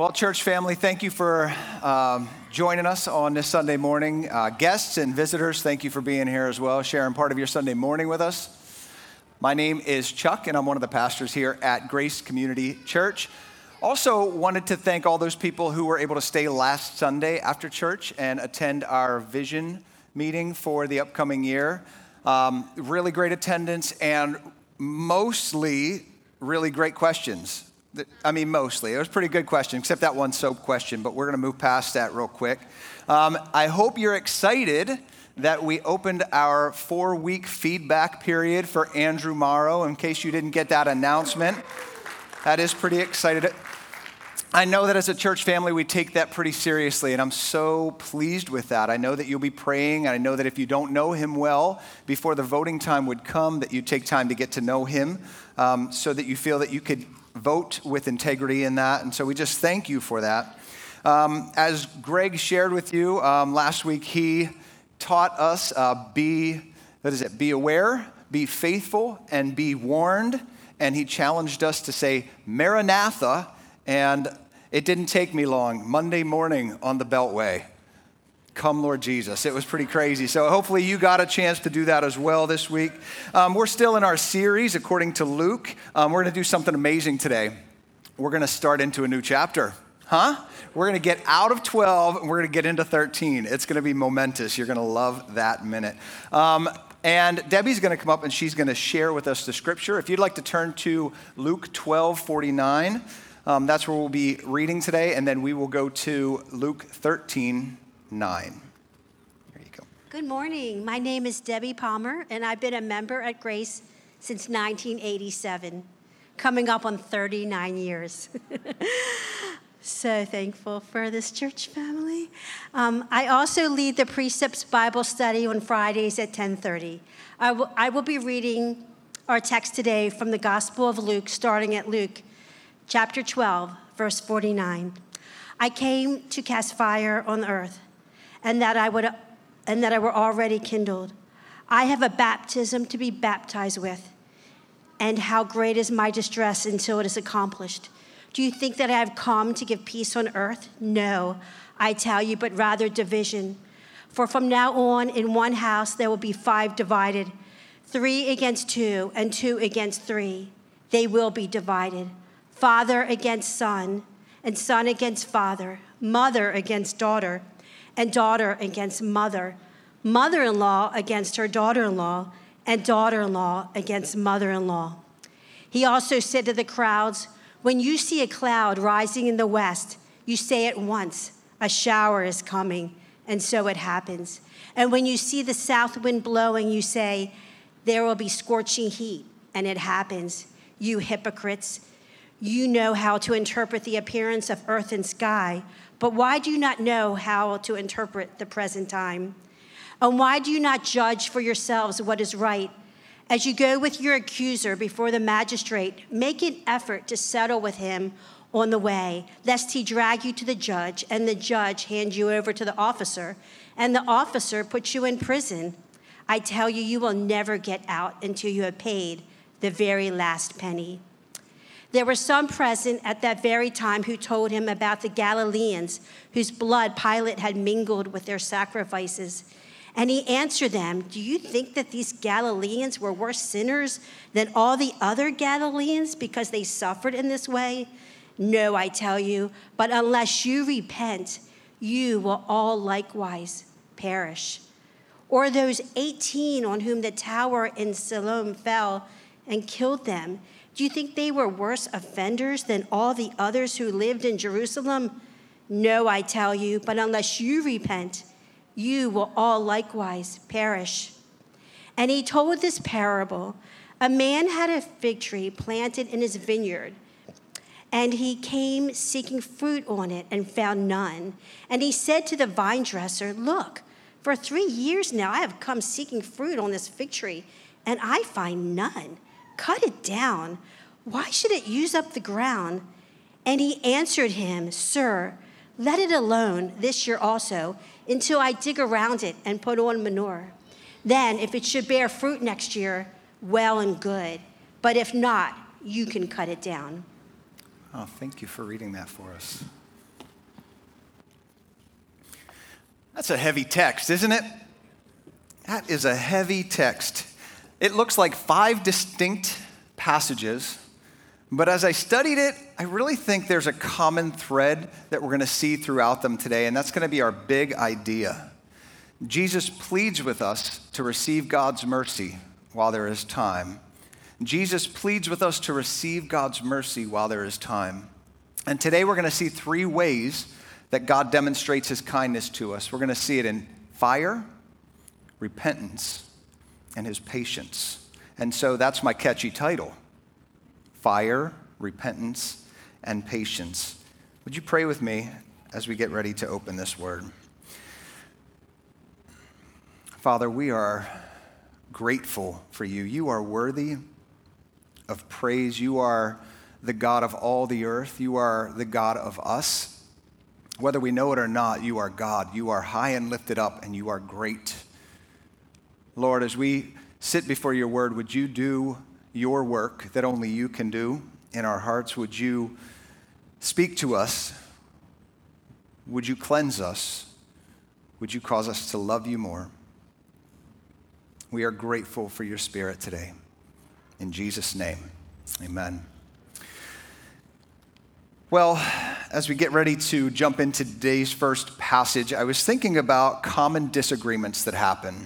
Well, church family, thank you for joining us on this Sunday morning. Guests and visitors, thank you for being here as well, sharing part of your Sunday morning with us. My name is Chuck, and I'm one of the pastors here at Grace Community Church. Also wanted to thank all those people who were able to stay last Sunday after church and attend our vision meeting for the upcoming year. Really great attendance and mostly really great questions. Mostly. It was a pretty good question, except that one soap question, but we're going to move past that real quick. I hope you're excited that we opened our 4-week feedback period for Andrew Morrow, in case you didn't get that announcement. That is pretty exciting. I know that as a church family, we take that pretty seriously, and I'm so pleased with that. I know that you'll be praying, and I know that if you don't know him well, before the voting time would come, that you take time to get to know him so that you feel that you could vote with integrity in that, and so we just thank you for that. As Greg shared with you last week, he taught us be aware, be faithful, and be warned, and he challenged us to say Maranatha, and it didn't take me long. Monday morning on the Beltway. Come, Lord Jesus. It was pretty crazy. So hopefully you got a chance to do that as well this week. We're still in our series, according to Luke. We're going to do something amazing today. We're going to start into a new chapter. We're going to get out of 12, and we're going to get into 13. It's going to be momentous. You're going to love that minute. And Debbie's going to come up, and she's going to share with us the scripture. If you'd like to turn to Luke 12:49, that's where we'll be reading today, and then we will go to Luke 13:9. There you go. Good morning. My name is Debbie Palmer, and I've been a member at Grace since 1987, coming up on 39 years. So thankful for this church family. I also lead the Precepts Bible study on Fridays at 10:30. I will be reading our text today from the Gospel of Luke, starting at Luke chapter 12, verse 49. I came to cast fire on the earth, and that I were already kindled. I have a baptism to be baptized with, and how great is my distress until it is accomplished. Do you think that I have come to give peace on earth? No, I tell you, but rather division. For from now on, in one house there will be 5 divided, 3 against 2, and 2 against 3. They will be divided. Father against son, and son against father, mother against daughter, and daughter against mother, mother-in-law against her daughter-in-law, and daughter-in-law against mother-in-law. He also said to the crowds, when you see a cloud rising in the west, you say at once, a shower is coming, and so it happens. And when you see the south wind blowing, you say, there will be scorching heat, and it happens. You hypocrites, you know how to interpret the appearance of earth and sky, but why do you not know how to interpret the present time? And why do you not judge for yourselves what is right? As you go with your accuser before the magistrate, make an effort to settle with him on the way, lest he drag you to the judge, and the judge hand you over to the officer, and the officer puts you in prison. I tell you, you will never get out until you have paid the very last penny. There were some present at that very time who told him about the Galileans whose blood Pilate had mingled with their sacrifices. And he answered them, do you think that these Galileans were worse sinners than all the other Galileans because they suffered in this way? No, I tell you, but unless you repent, you will all likewise perish. Or those 18 on whom the tower in Siloam fell and killed them, do you think they were worse offenders than all the others who lived in Jerusalem? No, I tell you, but unless you repent, you will all likewise perish. And he told this parable. A man had a fig tree planted in his vineyard, and he came seeking fruit on it and found none. And he said to the vine dresser, look, for 3 years now I have come seeking fruit on this fig tree, and I find none. Cut it down. Why should it use up the ground? And he answered him, sir, let it alone this year also, until I dig around it and put on manure. Then, if it should bear fruit next year, well and good. But if not, you can cut it down. Oh, thank you for reading that for us. That's a heavy text, isn't it? That is a heavy text. It looks like 5 distinct passages, but as I studied it, I really think there's a common thread that we're going to see throughout them today, and that's going to be our big idea. Jesus pleads with us to receive God's mercy while there is time. Jesus pleads with us to receive God's mercy while there is time. And today we're going to see 3 ways that God demonstrates his kindness to us. We're going to see it in fire, repentance, and his patience. And so that's my catchy title: fire, repentance, and patience. Would you pray with me as we get ready to open this word? Father, we are grateful for you. You are worthy of praise. You are the God of all the earth. You are the God of us. Whether we know it or not, you are God. You are high and lifted up, and you are great. Lord, as we sit before your word, would you do your work that only you can do in our hearts? Would you speak to us? Would you cleanse us? Would you cause us to love you more? We are grateful for your Spirit today. In Jesus' name, amen. Well, as we get ready to jump into today's first passage, I was thinking about common disagreements that happen.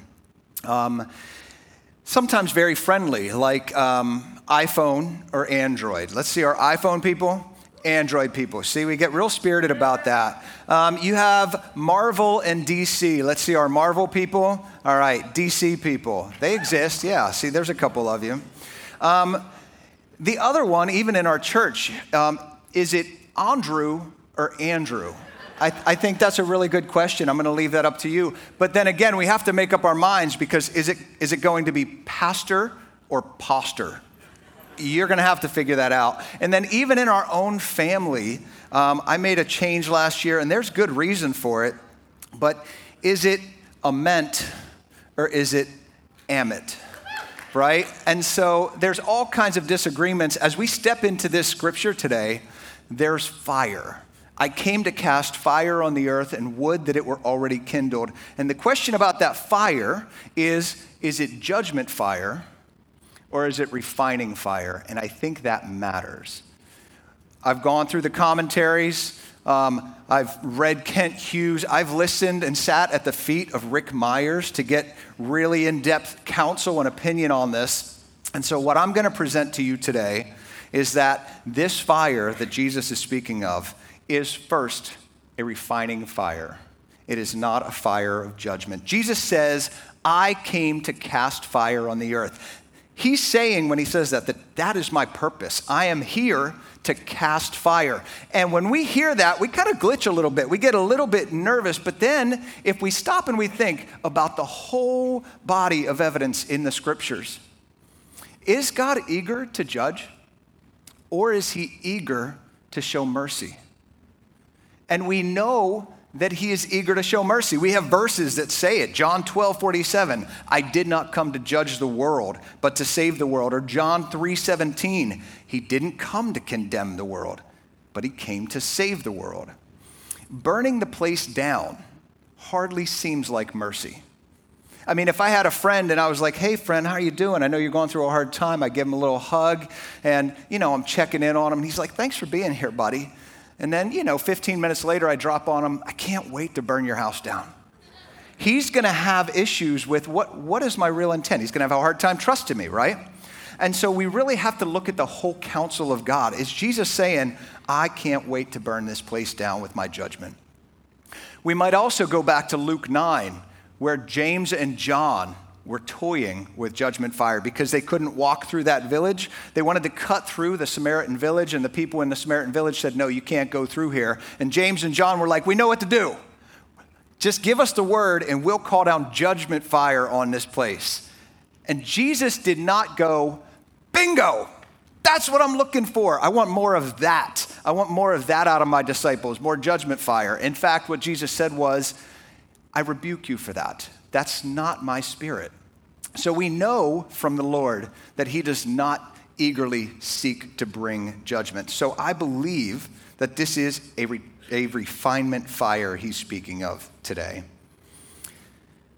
Sometimes very friendly, like iPhone or Android. Let's see our iPhone people, Android people. See, we get real spirited about that. You have Marvel and DC. Let's see our Marvel people. All right, DC people. They exist, yeah. See, there's a couple of you. The other one, even in our church, is it Andrew or Andrew? I think that's a really good question. I'm going to leave that up to you. But then again, we have to make up our minds, because is it going to be pastor or poster? You're going to have to figure that out. And then even in our own family, I made a change last year, and there's good reason for it. But is it Ament or is it Amit? Right? And so there's all kinds of disagreements. As we step into this scripture today, there's fire. I came to cast fire on the earth and would that it were already kindled. And the question about that fire is it judgment fire or is it refining fire? And I think that matters. I've gone through the commentaries. I've read Kent Hughes. I've listened and sat at the feet of Rick Myers to get really in-depth counsel and opinion on this. And so what I'm going to present to you today is that this fire that Jesus is speaking of is first a refining fire. It is not a fire of judgment. Jesus says, I came to cast fire on the earth. He's saying when he says that is my purpose. I am here to cast fire. And when we hear that, we kind of glitch a little bit. We get a little bit nervous. But then if we stop and we think about the whole body of evidence in the scriptures, is God eager to judge? Or is he eager to show mercy? And we know that he is eager to show mercy. We have verses that say it. John 12:47, I did not come to judge the world, but to save the world. Or John 3:17, he didn't come to condemn the world, but he came to save the world. Burning the place down hardly seems like mercy. I mean, if I had a friend and I was like, hey, friend, how are you doing? I know you're going through a hard time. I give him a little hug and, I'm checking in on him. And he's like, thanks for being here, buddy. And then, 15 minutes later, I drop on him, I can't wait to burn your house down. He's going to have issues with what is my real intent? He's going to have a hard time trusting me, right? And so we really have to look at the whole counsel of God. Is Jesus saying, I can't wait to burn this place down with my judgment? We might also go back to Luke 9, where James and John were toying with judgment fire because they couldn't walk through that village. They wanted to cut through the Samaritan village, and the people in the Samaritan village said, no, you can't go through here. And James and John were like, we know what to do. Just give us the word and we'll call down judgment fire on this place. And Jesus did not go, bingo, that's what I'm looking for. I want more of that. I want more of that out of my disciples, more judgment fire. In fact, what Jesus said was, I rebuke you for that. That's not my spirit. So we know from the Lord that he does not eagerly seek to bring judgment. So I believe that this is a refinement fire he's speaking of today.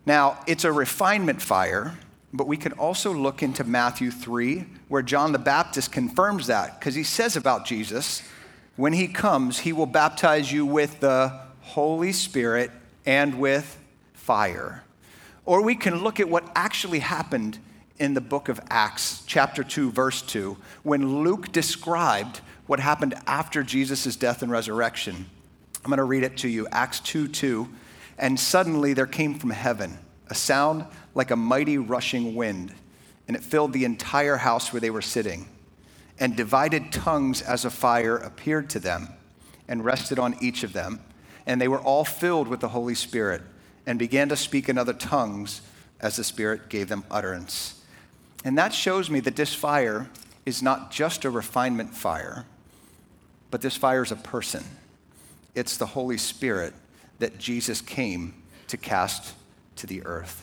Now, it's a refinement fire, but we can also look into Matthew 3, where John the Baptist confirms that, because he says about Jesus, when he comes, he will baptize you with the Holy Spirit and with fire. Or we can look at what actually happened in the book of Acts, chapter 2, verse 2, when Luke described what happened after Jesus' death and resurrection. I'm going to read it to you, Acts 2:2. And suddenly there came from heaven a sound like a mighty rushing wind, and it filled the entire house where they were sitting. And divided tongues as a fire appeared to them and rested on each of them. And they were all filled with the Holy Spirit and began to speak in other tongues as the Spirit gave them utterance. And that shows me that this fire is not just a refinement fire, but this fire is a person. It's the Holy Spirit that Jesus came to cast to the earth.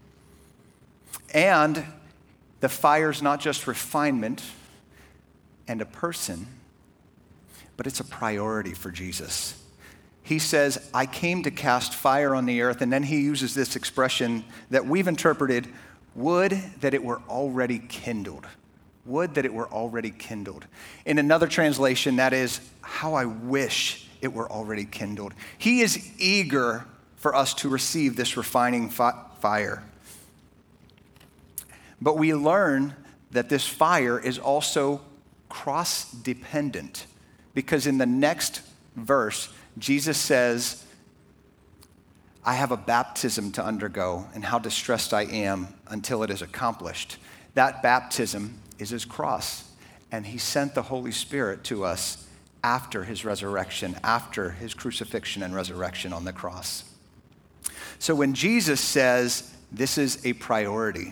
And the fire is not just refinement and a person, but it's a priority for Jesus. He says, I came to cast fire on the earth, and then he uses this expression that we've interpreted, would that it were already kindled. Would that it were already kindled. In another translation, that is, how I wish it were already kindled. He is eager for us to receive this refining fire. But we learn that this fire is also cross-dependent, because in the next verse, Jesus says, I have a baptism to undergo, and how distressed I am until it is accomplished. That baptism is his cross, and he sent the Holy Spirit to us after his resurrection, after his crucifixion and resurrection on the cross. So when Jesus says this is a priority,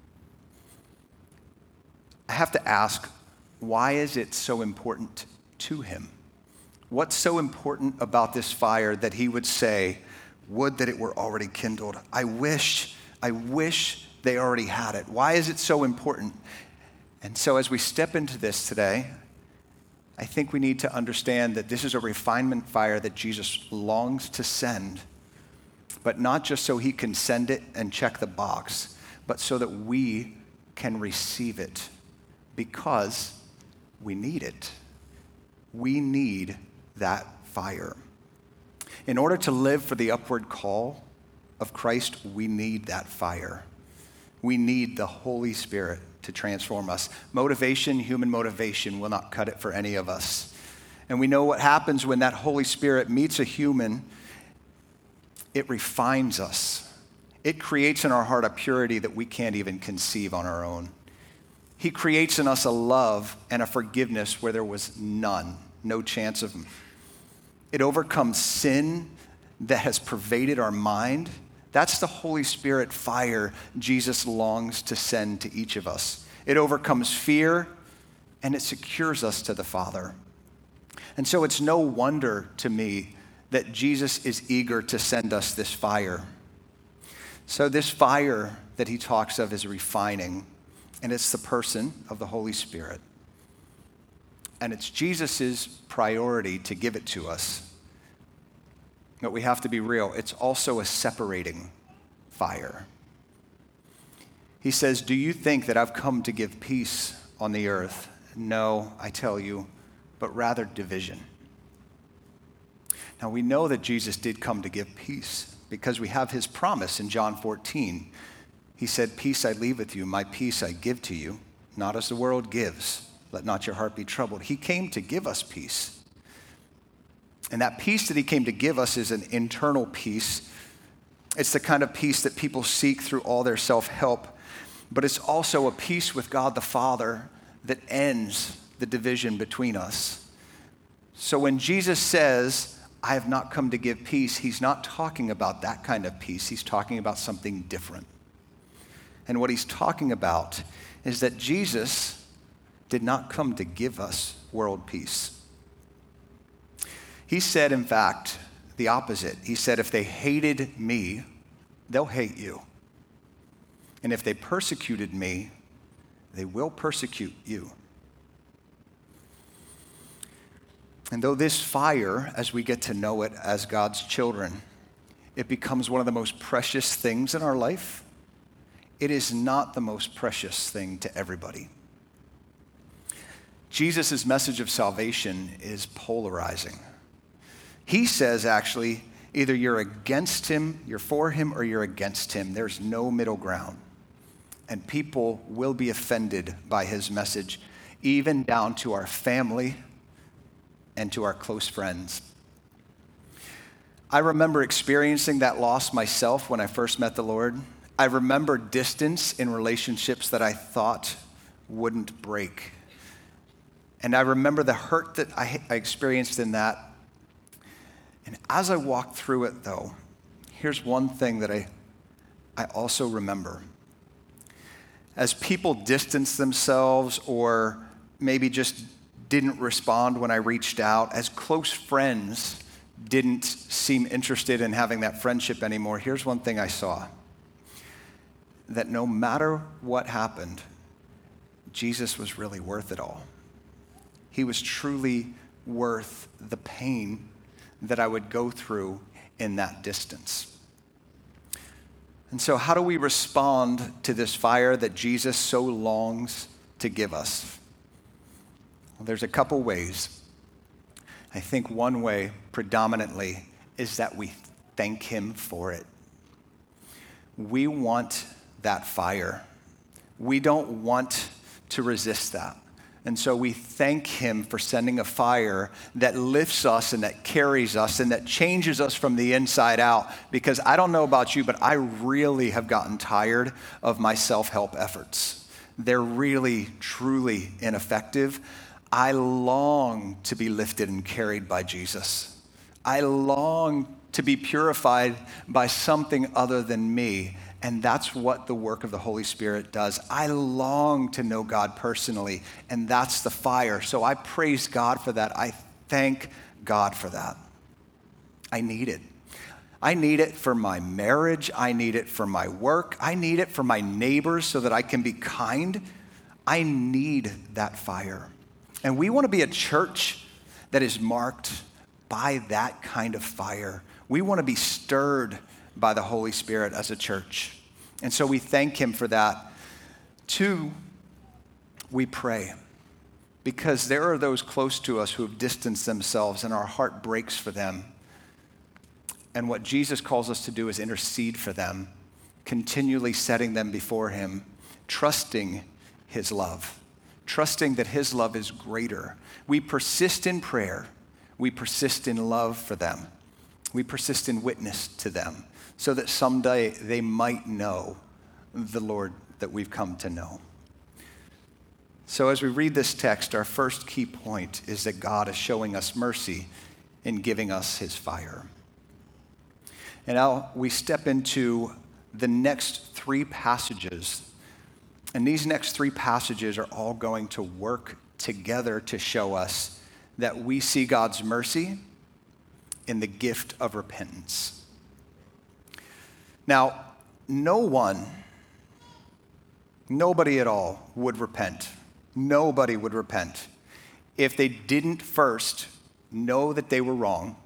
I have to ask, why is it so important to him? What's so important about this fire that he would say, would that it were already kindled? I wish they already had it. Why is it so important? And so as we step into this today, I think we need to understand that this is a refinement fire that Jesus longs to send, but not just so he can send it and check the box, but so that we can receive it, because we need it. We need that fire. In order to live for the upward call of Christ, we need that fire. We need the Holy Spirit to transform us. Motivation, human motivation, will not cut it for any of us. And we know what happens when that Holy Spirit meets a human. It refines us. It creates in our heart a purity that we can't even conceive on our own. He creates in us a love and a forgiveness where there was none, no chance of them. It overcomes sin that has pervaded our mind. That's the Holy Spirit fire Jesus longs to send to each of us. It overcomes fear, and it secures us to the Father. And so it's no wonder to me that Jesus is eager to send us this fire. So this fire that he talks of is refining, and it's the person of the Holy Spirit. And it's Jesus' priority to give it to us. But we have to be real. It's also a separating fire. He says, do you think that I've come to give peace on the earth? No, I tell you, but rather division. Now we know that Jesus did come to give peace because we have his promise in John 14. He said, peace I leave with you, my peace I give to you, not as the world gives. Let not your heart be troubled. He came to give us peace. And that peace that he came to give us is an internal peace. It's the kind of peace that people seek through all their self-help, but it's also a peace with God the Father that ends the division between us. So when Jesus says, I have not come to give peace, he's not talking about that kind of peace. He's talking about something different. And what he's talking about is that Jesus did not come to give us world peace. He said, in fact, the opposite. He said, if they hated me, they'll hate you. And if they persecuted me, they will persecute you. And though this fire, as we get to know it as God's children, it becomes one of the most precious things in our life, it is not the most precious thing to everybody. Jesus' message of salvation is polarizing. He says, actually, either you're against him, you're for him, or you're against him. There's no middle ground. And people will be offended by his message, even down to our family and to our close friends. I remember experiencing that loss myself when I first met the Lord. I remember distance in relationships that I thought wouldn't break. And I remember the hurt that I experienced in that. And as I walked through it, though, here's one thing that I also remember. As people distanced themselves or maybe just didn't respond when I reached out, as close friends didn't seem interested in having that friendship anymore, here's one thing I saw. That no matter what happened, Jesus was really worth it all. He was truly worth the pain that I would go through in that distance. And so how do we respond to this fire that Jesus so longs to give us? Well, there's a couple ways. I think one way, predominantly, is that we thank him for it. We want that fire. We don't want to resist that. And so we thank him for sending a fire that lifts us and that carries us and that changes us from the inside out. Because I don't know about you, but I really have gotten tired of my self-help efforts. They're really, truly ineffective. I long to be lifted and carried by Jesus. I long to be purified by something other than me. And that's what the work of the Holy Spirit does. I long to know God personally, and that's the fire. So I praise God for that. I thank God for that. I need it. I need it for my marriage. I need it for my work. I need it for my neighbors so that I can be kind. I need that fire. And we want to be a church that is marked by that kind of fire. We want to be stirred by the Holy Spirit as a church. And so we thank him for that. 2, we pray. Because there are those close to us who have distanced themselves and our heart breaks for them. And what Jesus calls us to do is intercede for them, continually setting them before him, trusting his love, trusting that his love is greater. We persist in prayer. We persist in love for them. We persist in witness to them, so that someday they might know the Lord that we've come to know. So as we read this text, our first key point is that God is showing us mercy in giving us his fire. And now we step into the next 3 passages. And these next 3 passages are all going to work together to show us that we see God's mercy in the gift of repentance. Now, nobody at all would repent. Nobody would repent if they didn't first know that they were wrong,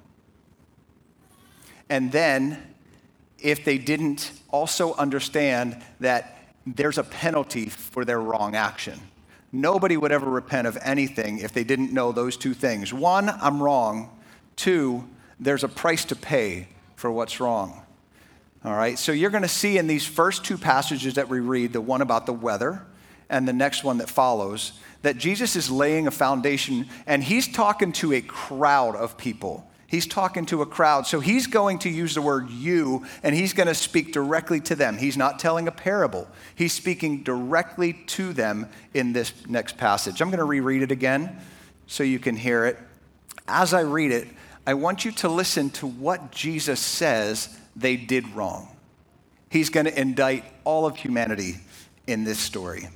and then if they didn't also understand that there's a penalty for their wrong action. Nobody would ever repent of anything if they didn't know those 2 things. 1, I'm wrong. 2, there's a price to pay for what's wrong. All right, so you're going to see in these first 2 passages that we read, the one about the weather and the next one that follows, that Jesus is laying a foundation, and he's talking to a crowd of people. He's talking to a crowd, so he's going to use the word you, and he's going to speak directly to them. He's not telling a parable. He's speaking directly to them in this next passage. I'm going to reread it again so you can hear it. As I read it, I want you to listen to what Jesus says they did wrong. He's going to indict all of humanity in this story.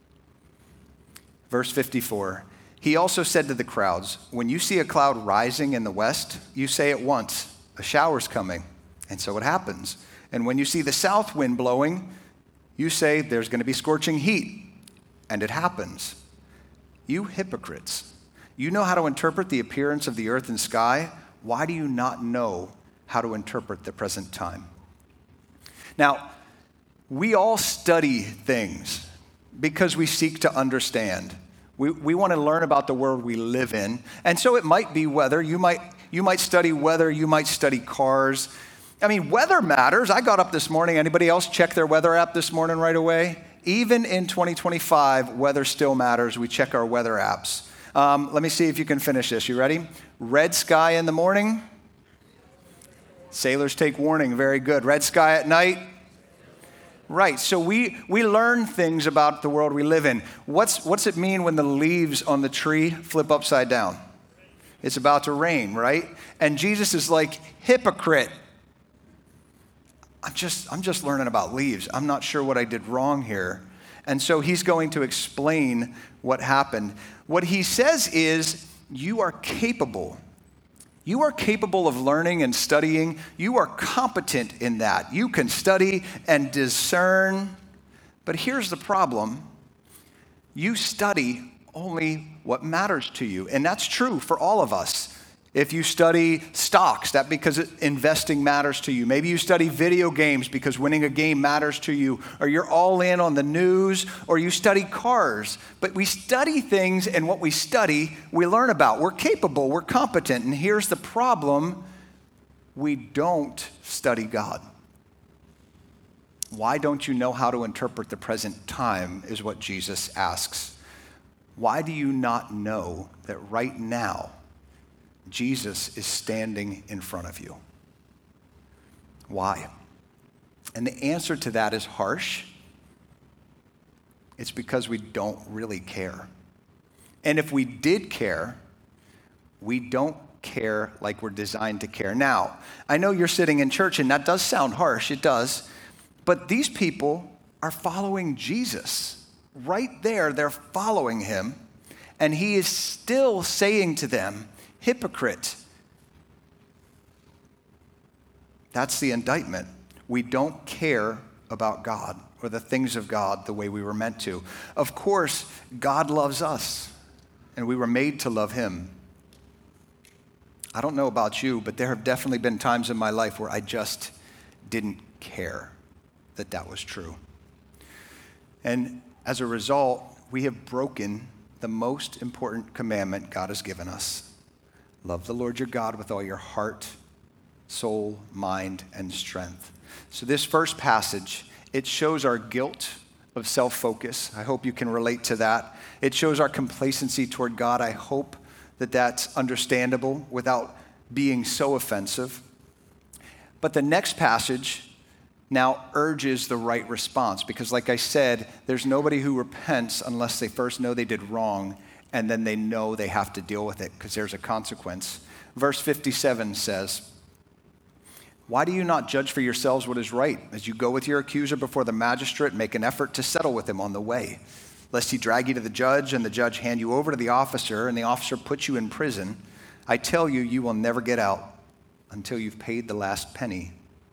Verse 54, he also said to the crowds, when you see a cloud rising in the west, you say at once, a shower's coming. And so it happens. And when you see the south wind blowing, you say there's going to be scorching heat. And it happens. You hypocrites, you know how to interpret the appearance of the earth and sky. Why do you not know how to interpret the present time. Now, we all study things because we seek to understand. We want to learn about the world we live in. And so it might be weather. You might study weather. You might study cars. I mean, weather matters. I got up this morning. Anybody else check their weather app this morning right away? Even in 2025, weather still matters. We check our weather apps. Let me see if you can finish this. You ready? Red sky in the morning. Sailors take warning. Very good. Red sky at night. Right, so we learn things about the world we live in. What's it mean when the leaves on the tree flip upside down? It's about to rain, right? And Jesus is like, hypocrite. I'm just learning about leaves. I'm not sure what I did wrong here. And so he's going to explain what happened. What he says is, you are capable. You are capable of learning and studying. You are competent in that. You can study and discern. But here's the problem. You study only what matters to you. And that's true for all of us. If you study stocks, that's because investing matters to you. Maybe you study video games because winning a game matters to you. Or you're all in on the news, or you study cars. But we study things, and what we study, we learn about. We're capable, we're competent. And here's the problem. We don't study God. Why don't you know how to interpret the present time is what Jesus asks. Why do you not know that right now, Jesus is standing in front of you? Why? And the answer to that is harsh. It's because we don't really care. And if we did care, we don't care like we're designed to care. Now, I know you're sitting in church, and that does sound harsh. It does. But these people are following Jesus. Right there, they're following him. And he is still saying to them, hypocrite. That's the indictment. We don't care about God or the things of God the way we were meant to. Of course, God loves us, and we were made to love him. I don't know about you, but there have definitely been times in my life where I just didn't care that that was true. And as a result, we have broken the most important commandment God has given us. Love the Lord your God with all your heart, soul, mind, and strength. So this first passage, it shows our guilt of self-focus. I hope you can relate to that. It shows our complacency toward God. I hope that that's understandable without being so offensive. But the next passage now urges the right response because, like I said, there's nobody who repents unless they first know they did wrong and then they know they have to deal with it because there's a consequence. Verse 57 says, why do you not judge for yourselves what is right? As you go with your accuser before the magistrate, make an effort to settle with him on the way, lest he drag you to the judge and the judge hand you over to the officer and the officer puts you in prison. I tell you, you will never get out until you've paid the last penny.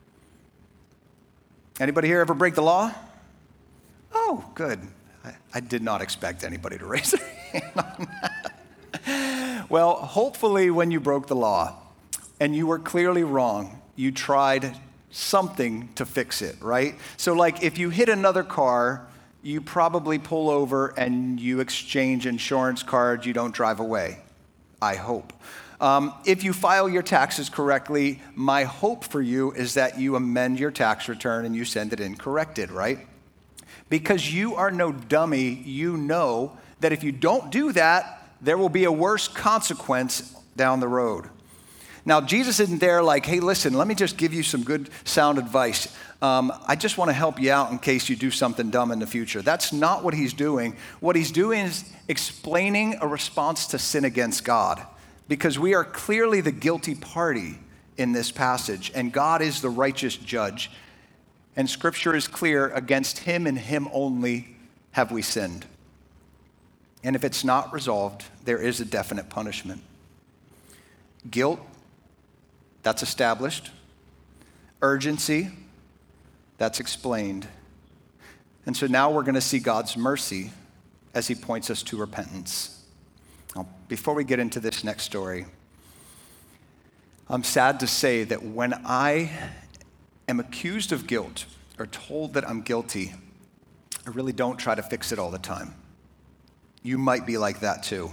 Anybody here ever break the law? Oh, good. I did not expect anybody to raise their hand on that. Well, hopefully when you broke the law and you were clearly wrong, you tried something to fix it, right? So like if you hit another car, you probably pull over and you exchange insurance cards, you don't drive away, I hope. If you file your taxes correctly, my hope for you is that you amend your tax return and you send it in corrected, right? Because you are no dummy, you know that if you don't do that, there will be a worse consequence down the road. Now, Jesus isn't there like, hey, listen, let me just give you some good sound advice. I just want to help you out in case you do something dumb in the future. That's not what he's doing. What he's doing is explaining a response to sin against God, because we are clearly the guilty party in this passage, and God is the righteous judge. And Scripture is clear, against him and him only have we sinned. And if it's not resolved, there is a definite punishment. Guilt, that's established. Urgency, that's explained. And so now we're going to see God's mercy as he points us to repentance. Now, before we get into this next story, I'm sad to say that when I am accused of guilt or told that I'm guilty, I really don't try to fix it all the time. You might be like that too.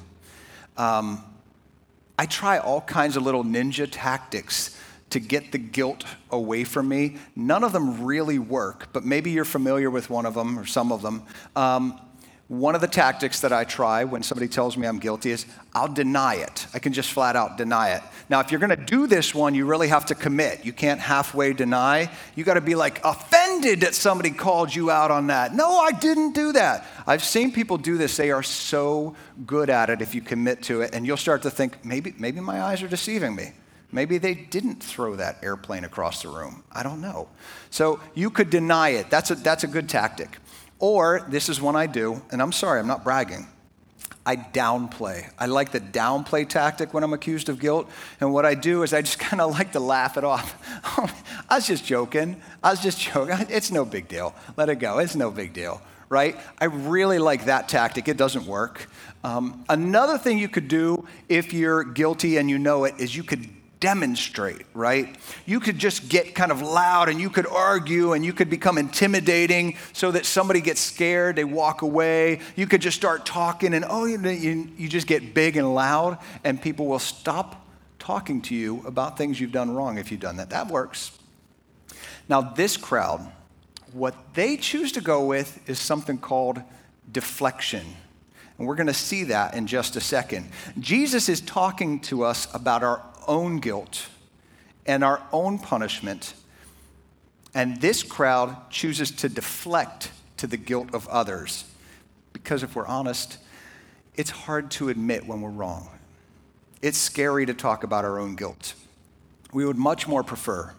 I try all kinds of little ninja tactics to get the guilt away from me. None of them really work, but maybe you're familiar with one of them or some of them. One of the tactics that I try when somebody tells me I'm guilty is I'll deny it. I can just flat out deny it. Now, if you're gonna do this one, you really have to commit. You can't halfway deny. You gotta be like offended that somebody called you out on that. No, I didn't do that. I've seen people do this. They are so good at it if you commit to it, and you'll start to think, maybe my eyes are deceiving me. Maybe they didn't throw that airplane across the room. I don't know. So you could deny it. That's a good tactic. Or, this is one I do, and I'm sorry, I'm not bragging. I downplay. I like the downplay tactic when I'm accused of guilt. And what I do is I just kind of like to laugh it off. I was just joking. It's no big deal. Let it go. It's no big deal, right? I really like that tactic. It doesn't work. Another thing you could do if you're guilty and you know it is you could demonstrate, right? You could just get kind of loud and you could argue and you could become intimidating so that somebody gets scared, they walk away. You could just start talking and you just get big and loud and people will stop talking to you about things you've done wrong if you've done that. That works. Now this crowd, what they choose to go with is something called deflection. And we're going to see that in just a second. Jesus is talking to us about our own guilt and our own punishment. And this crowd chooses to deflect to the guilt of others. Because if we're honest, it's hard to admit when we're wrong. It's scary to talk about our own guilt. We would much more prefer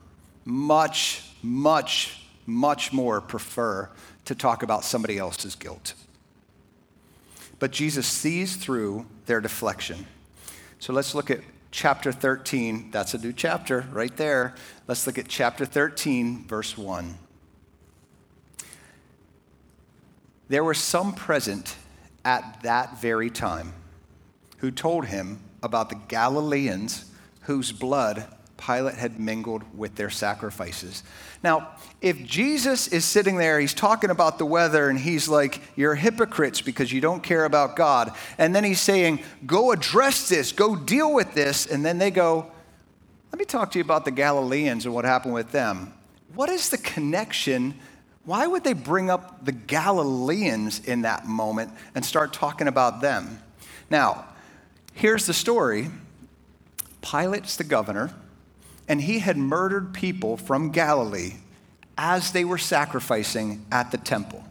to talk about somebody else's guilt. But Jesus sees through their deflection. So let's look at chapter 13. That's a new chapter right there. Let's look at chapter 13, verse 1. There were some present at that very time who told him about the Galileans whose blood Pilate had mingled with their sacrifices. Now, if Jesus is sitting there, he's talking about the weather, and he's like, you're hypocrites because you don't care about God. And then he's saying, go address this, go deal with this. And then they go, let me talk to you about the Galileans and what happened with them. What is the connection? Why would they bring up the Galileans in that moment and start talking about them? Now, here's the story. Pilate's the governor, and he had murdered people from Galilee as they were sacrificing at the temple.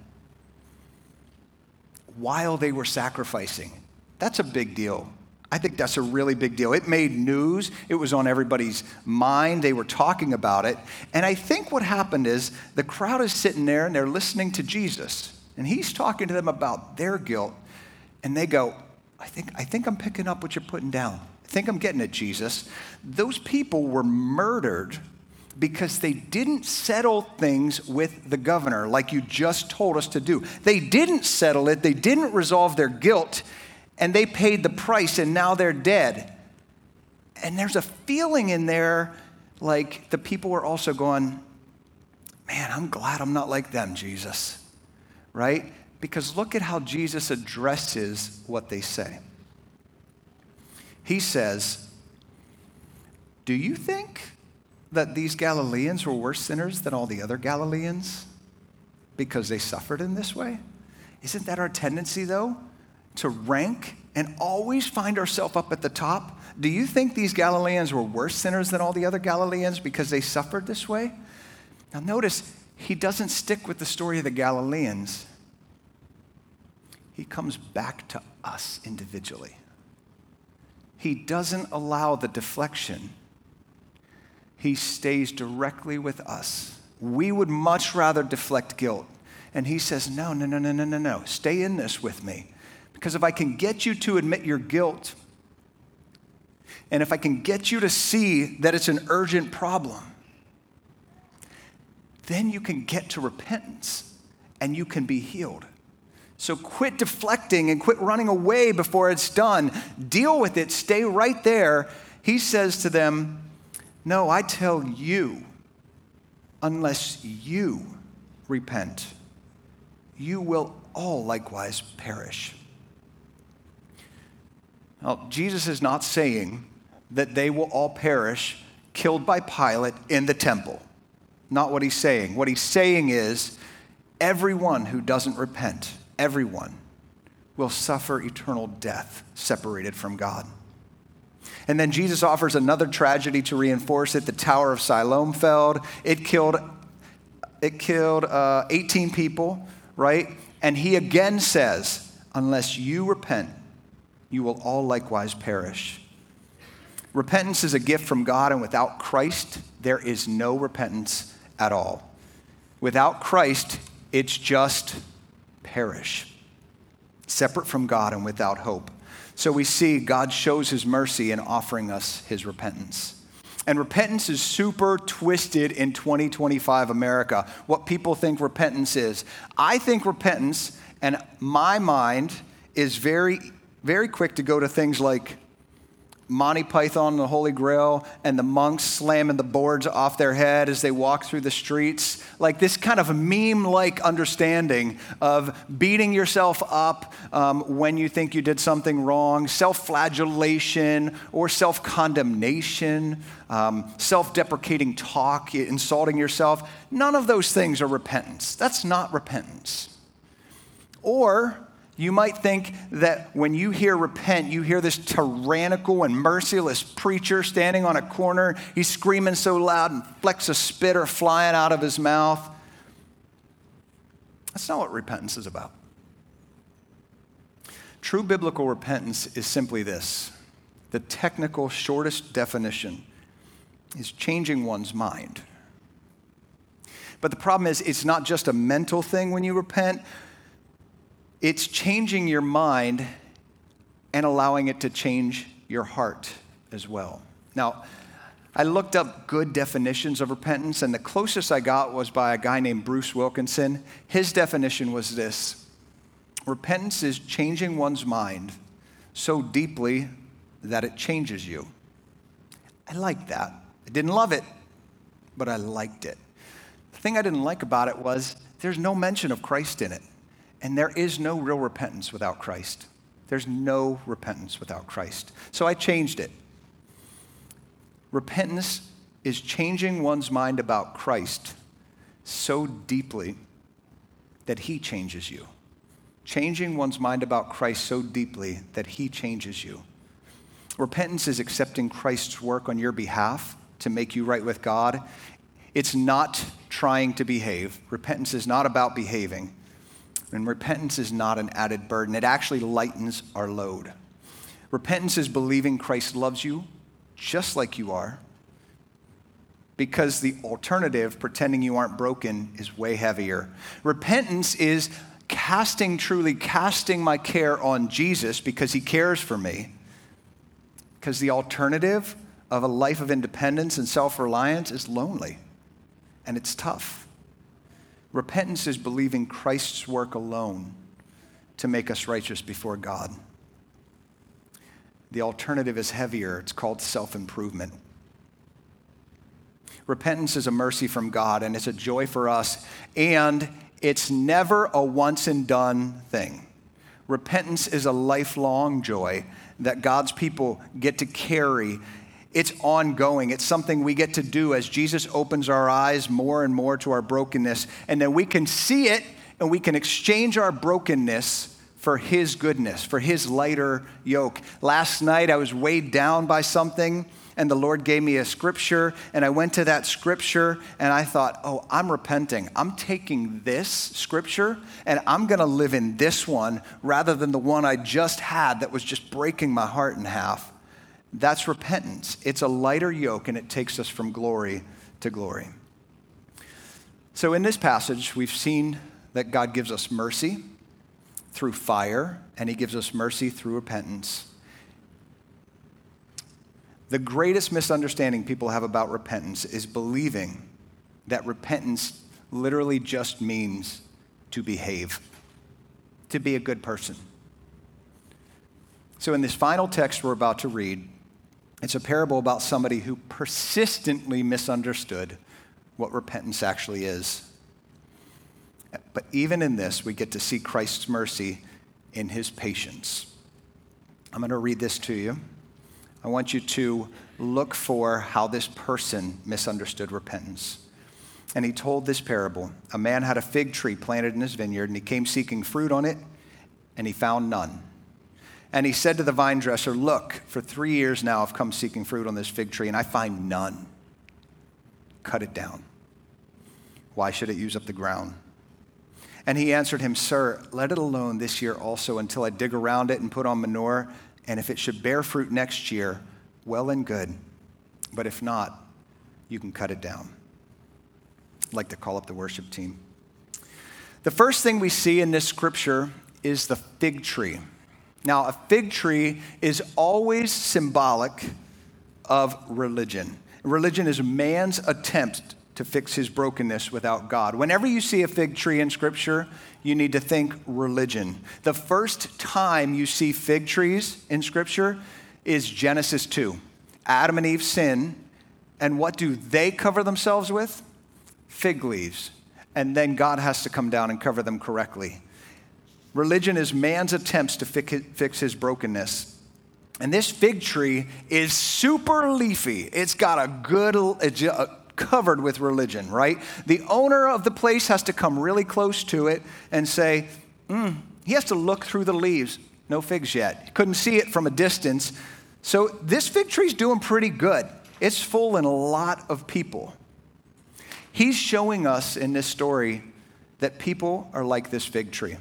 While they were sacrificing. That's a big deal. I think that's a really big deal. It made news. It was on everybody's mind. They were talking about it. And I think what happened is the crowd is sitting there and they're listening to Jesus. And he's talking to them about their guilt. And they go, I think I'm picking up what you're putting down. I think I'm getting it, Jesus. Those people were murdered because they didn't settle things with the governor like you just told us to do. They didn't settle it. They didn't resolve their guilt, and they paid the price, and now they're dead. And there's a feeling in there like the people were also going, man, I'm glad I'm not like them, Jesus, right? Because look at how Jesus addresses what they say. He says, do you think that these Galileans were worse sinners than all the other Galileans because they suffered in this way? Isn't that our tendency, though, to rank and always find ourselves up at the top? Do you think these Galileans were worse sinners than all the other Galileans because they suffered this way? Now notice, he doesn't stick with the story of the Galileans. He comes back to us individually. He doesn't allow the deflection. He stays directly with us. We would much rather deflect guilt. And he says, no. Stay in this with me. Because if I can get you to admit your guilt, and if I can get you to see that it's an urgent problem, then you can get to repentance and you can be healed. So quit deflecting and quit running away before it's done. Deal with it. Stay right there. He says to them, No, I tell you, unless you repent, you will all likewise perish. Now, Jesus is not saying that they will all perish killed by Pilate in the temple. Not what he's saying. What he's saying is everyone who doesn't repent, everyone will suffer eternal death separated from God. And then Jesus offers another tragedy to reinforce it. The Tower of Siloam fell. It killed 18 people, right? And he again says, unless you repent, you will all likewise perish. Repentance is a gift from God, and without Christ, there is no repentance at all. Without Christ, it's just perish, separate from God and without hope. So we see God shows his mercy in offering us his repentance. And repentance is super twisted in 2025 America, what people think repentance is. I think repentance, and my mind is very, very quick to go to things like Monty Python and the Holy Grail and the monks slamming the boards off their head as they walk through the streets. Like this kind of meme-like understanding of beating yourself up when you think you did something wrong, self-flagellation or self-condemnation, self-deprecating talk, insulting yourself. None of those things are repentance. That's not repentance. Or you might think that when you hear repent, you hear this tyrannical and merciless preacher standing on a corner. He's screaming so loud and flecks of spit are flying out of his mouth. That's not what repentance is about. True biblical repentance is simply this. The technical, shortest definition is changing one's mind. But the problem is, it's not just a mental thing when you repent. It's changing your mind and allowing it to change your heart as well. Now, I looked up good definitions of repentance, and the closest I got was by a guy named Bruce Wilkinson. His definition was this: repentance is changing one's mind so deeply that it changes you. I liked that. I didn't love it, but I liked it. The thing I didn't like about it was there's no mention of Christ in it. And there is no real repentance without Christ. There's no repentance without Christ. So I changed it. Repentance is changing one's mind about Christ so deeply that he changes you. Changing one's mind about Christ so deeply that he changes you. Repentance is accepting Christ's work on your behalf to make you right with God. It's not trying to behave. Repentance is not about behaving. And repentance is not an added burden. It actually lightens our load. Repentance is believing Christ loves you just like you are, because the alternative, pretending you aren't broken, is way heavier. Repentance is truly casting my care on Jesus because he cares for me, because the alternative of a life of independence and self-reliance is lonely, and it's tough. Repentance is believing Christ's work alone to make us righteous before God. The alternative is heavier. It's called self-improvement. Repentance is a mercy from God, and it's a joy for us, and it's never a once-and-done thing. Repentance is a lifelong joy that God's people get to carry. It's ongoing. It's something we get to do as Jesus opens our eyes more and more to our brokenness. And then we can see it and we can exchange our brokenness for his goodness, for his lighter yoke. Last night I was weighed down by something and the Lord gave me a scripture, and I went to that scripture and I thought, oh, I'm repenting. I'm taking this scripture and I'm going to live in this one rather than the one I just had that was just breaking my heart in half. That's repentance. It's a lighter yoke, and it takes us from glory to glory. So in this passage, we've seen that God gives us mercy through fire, and he gives us mercy through repentance. The greatest misunderstanding people have about repentance is believing that repentance literally just means to behave, to be a good person. So in this final text we're about to read, It's a parable about somebody who persistently misunderstood what repentance actually is. But even in this, we get to see Christ's mercy in his patience. I'm going to read this to you. I want you to look for how this person misunderstood repentance. And he told this parable. A man had a fig tree planted in his vineyard, and he came seeking fruit on it, and he found none. And he said to the vine dresser, "Look, for 3 years now I've come seeking fruit on this fig tree, and I find none. Cut it down. Why should it use up the ground?" And he answered him, "Sir, let it alone this year also until I dig around it and put on manure. And if it should bear fruit next year, well and good. But if not, you can cut it down." I'd like to call up the worship team. The first thing we see in this scripture is the fig tree. Now, a fig tree is always symbolic of religion. Religion is man's attempt to fix his brokenness without God. Whenever you see a fig tree in Scripture, you need to think religion. The first time you see fig trees in Scripture is Genesis 2. Adam and Eve sin, and what do they cover themselves with? Fig leaves. And then God has to come down and cover them correctly. Religion is man's attempts to fix his brokenness. And this fig tree is super leafy. It's got covered with religion, right? The owner of the place has to come really close to it and say, he has to look through the leaves. No figs yet. He couldn't see it from a distance. So this fig tree's doing pretty good. It's fooling a lot of people. He's showing us in this story that people are like this fig tree.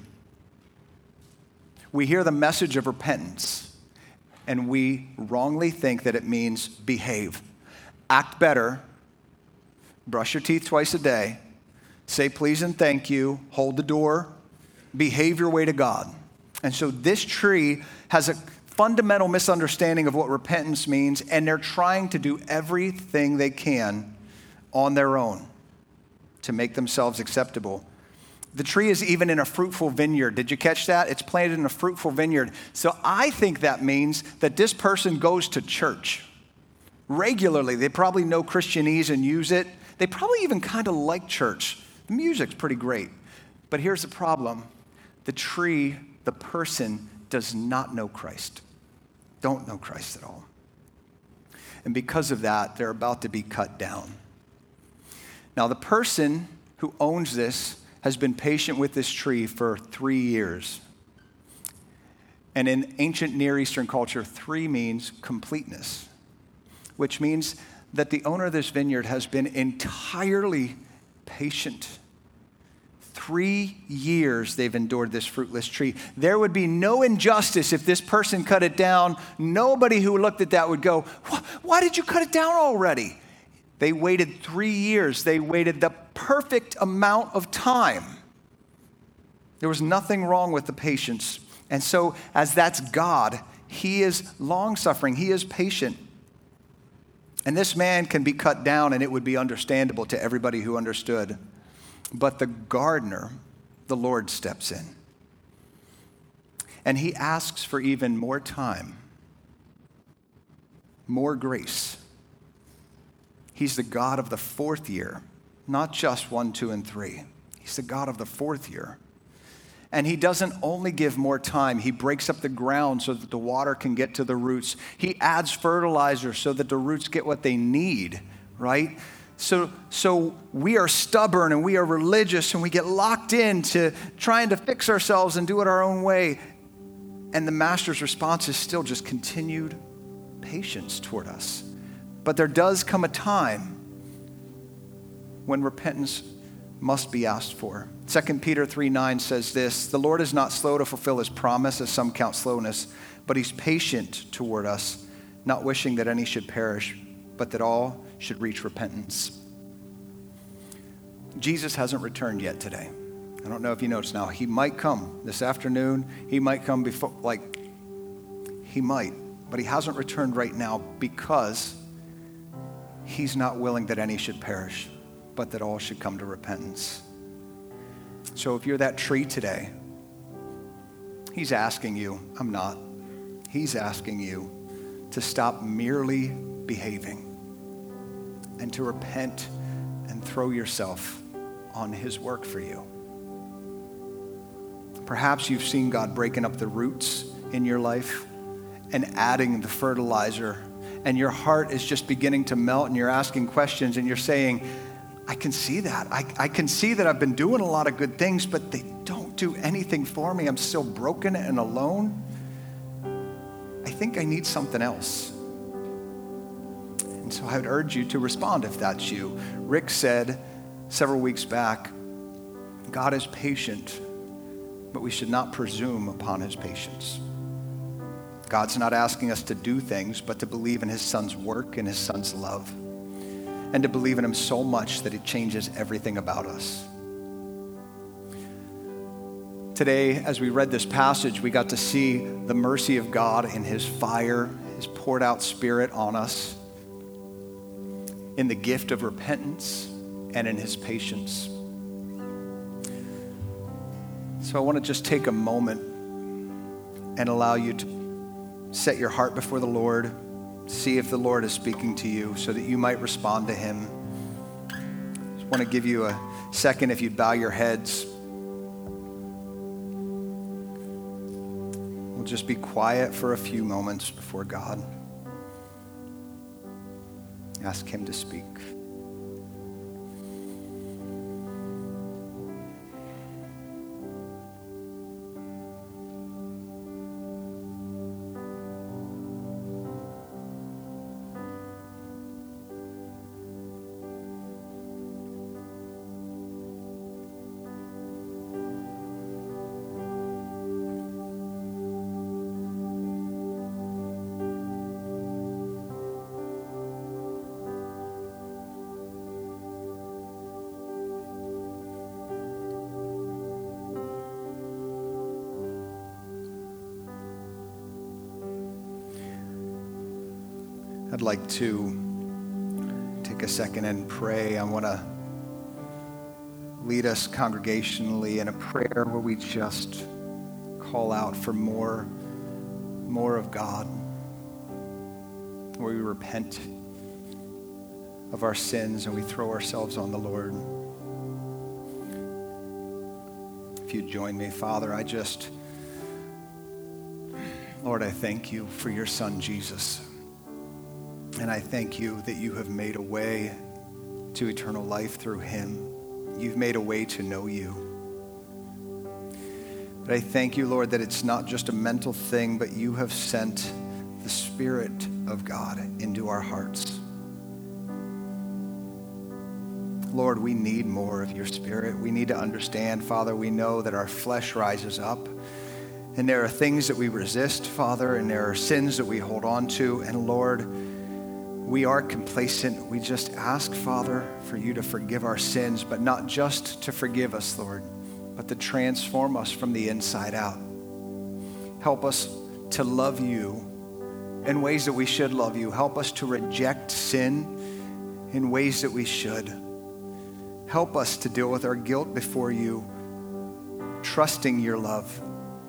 We hear the message of repentance, and we wrongly think that it means behave, act better, brush your teeth twice a day, say please and thank you, hold the door, behave your way to God. And so this tree has a fundamental misunderstanding of what repentance means, and they're trying to do everything they can on their own to make themselves acceptable. The tree is even in a fruitful vineyard. Did you catch that? It's planted in a fruitful vineyard. So I think that means that this person goes to church regularly. They probably know Christianese and use it. They probably even kind of like church. The music's pretty great. But here's the problem. The tree, the person, does not know Christ. Don't know Christ at all. And because of that, they're about to be cut down. Now, the person who owns this has been patient with this tree for 3 years. And in ancient Near Eastern culture, 3 means completeness, which means that the owner of this vineyard has been entirely patient. 3 years they've endured this fruitless tree. There would be no injustice if this person cut it down. Nobody who looked at that would go, "Why did you cut it down already?" They waited 3 years. They waited the perfect amount of time. There was nothing wrong with the patience. And so, as that's God, he is long-suffering. He is patient. And this man can be cut down, and it would be understandable to everybody who understood. But the gardener, the Lord, steps in. And he asks for even more time, more grace. He's the God of the 4th year, not just 1, 2, and 3. He's the God of the 4th year. And he doesn't only give more time, he breaks up the ground so that the water can get to the roots. He adds fertilizer so that the roots get what they need, right? So we are stubborn and we are religious and we get locked into trying to fix ourselves and do it our own way. And the master's response is still just continued patience toward us. But there does come a time when repentance must be asked for. 2 Peter 3:9 says this, "The Lord is not slow to fulfill his promise, as some count slowness, but he's patient toward us, not wishing that any should perish, but that all should reach repentance." Jesus hasn't returned yet today. I don't know if you noticed now. He might come this afternoon. He might come before, he might, but he hasn't returned right now because he's not willing that any should perish, but that all should come to repentance. So if you're that tree today, he's asking you, I'm not, he's asking you to stop merely behaving and to repent and throw yourself on his work for you. Perhaps you've seen God breaking up the roots in your life and adding the fertilizer, and your heart is just beginning to melt, and you're asking questions, and you're saying, I can see that. I can see that I've been doing a lot of good things, but they don't do anything for me. I'm still broken and alone. I think I need something else. And so I would urge you to respond if that's you. Rick said several weeks back, God is patient, but we should not presume upon his patience. God's not asking us to do things, but to believe in his son's work and his son's love, and to believe in him so much that it changes everything about us. Today, as we read this passage, we got to see the mercy of God in his fire, his poured out spirit on us, in the gift of repentance, and in his patience. So I want to just take a moment and allow you to set your heart before the Lord, see if the Lord is speaking to you so that you might respond to him. Just want to give you a second if you'd bow your heads. We'll just be quiet for a few moments before God. Ask him to speak. I'd like to take a second and pray. I want to lead us congregationally in a prayer where we just call out for more of God, where we repent of our sins and we throw ourselves on the Lord. If you'd join me, Father, Lord, I thank you for your son, Jesus. And I thank you that you have made a way to eternal life through him. You've made a way to know you. But I thank you, Lord, that it's not just a mental thing, but you have sent the Spirit of God into our hearts. Lord, we need more of your Spirit. We need to understand, Father, we know that our flesh rises up, and there are things that we resist, Father, and there are sins that we hold on to. And Lord, we are complacent. We just ask, Father, for you to forgive our sins, but not just to forgive us, Lord, but to transform us from the inside out. Help us to love you in ways that we should love you. Help us to reject sin in ways that we should. Help us to deal with our guilt before you, trusting your love.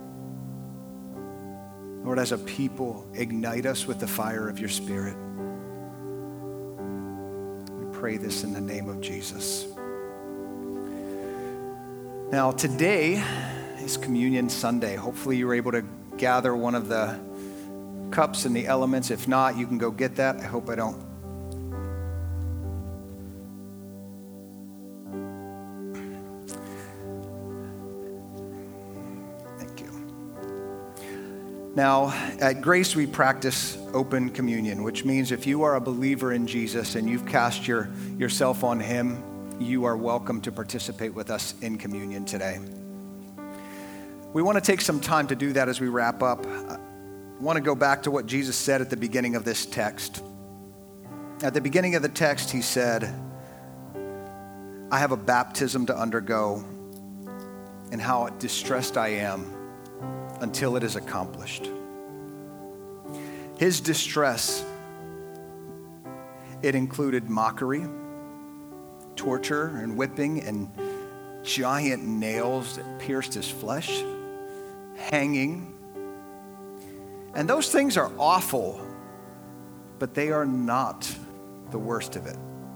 Lord, as a people, ignite us with the fire of your Spirit. Pray this in the name of Jesus. Now, today is Communion Sunday. Hopefully you were able to gather one of the cups and the elements. If not, you can go get that. I hope I don't. Thank you. Now, at Grace, we practice open communion, which means if you are a believer in Jesus and you've cast yourself on him, you are welcome to participate with us in communion today. We want to take some time to do that as we wrap up. I want to go back to what Jesus said at the beginning of this text. At the beginning of the text, he said, I have a baptism to undergo, and how distressed I am until it is accomplished. His distress, it included mockery, torture and whipping, and giant nails that pierced his flesh, hanging. And those things are awful, but they are not the worst of it.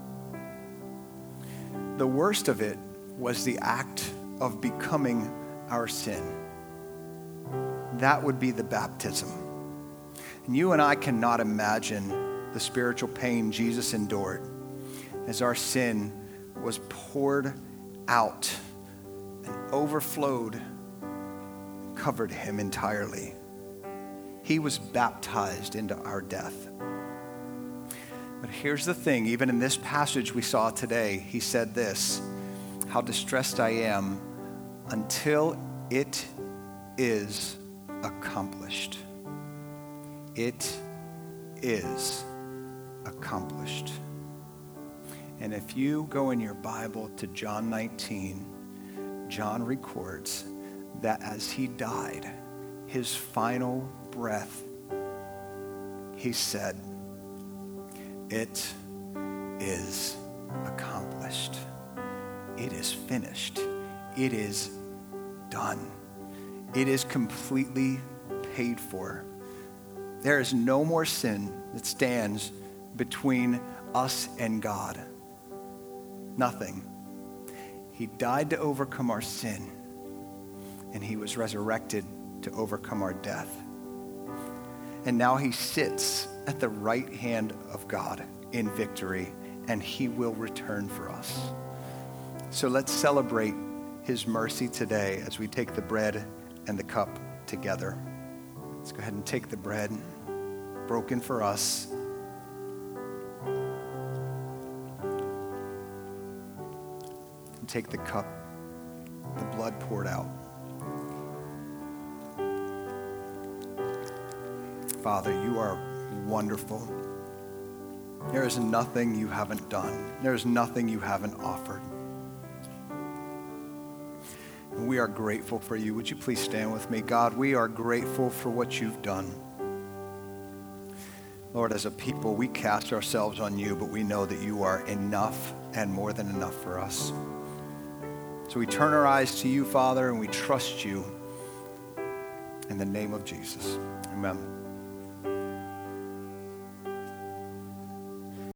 The worst of it was the act of becoming our sin. That would be the baptism. And you and I cannot imagine the spiritual pain Jesus endured as our sin was poured out and overflowed, covered him entirely. He was baptized into our death. But here's the thing, even in this passage we saw today, he said this, how distressed I am until it is accomplished. It is accomplished. And if you go in your Bible to John 19, John records that as he died, his final breath, he said, it is accomplished. It is finished. It is done. It is completely paid for. There is no more sin that stands between us and God. Nothing. He died to overcome our sin, and he was resurrected to overcome our death. And now he sits at the right hand of God in victory, and he will return for us. So let's celebrate his mercy today as we take the bread and the cup together. Let's go ahead and take the bread, broken for us. And take the cup, the blood poured out. Father, you are wonderful. There is nothing you haven't done. There is nothing you haven't offered. And we are grateful for you. Would you please stand with me? God, we are grateful for what you've done. Lord, as a people, we cast ourselves on you, but we know that you are enough and more than enough for us. So we turn our eyes to you, Father, and we trust you in the name of Jesus. Amen.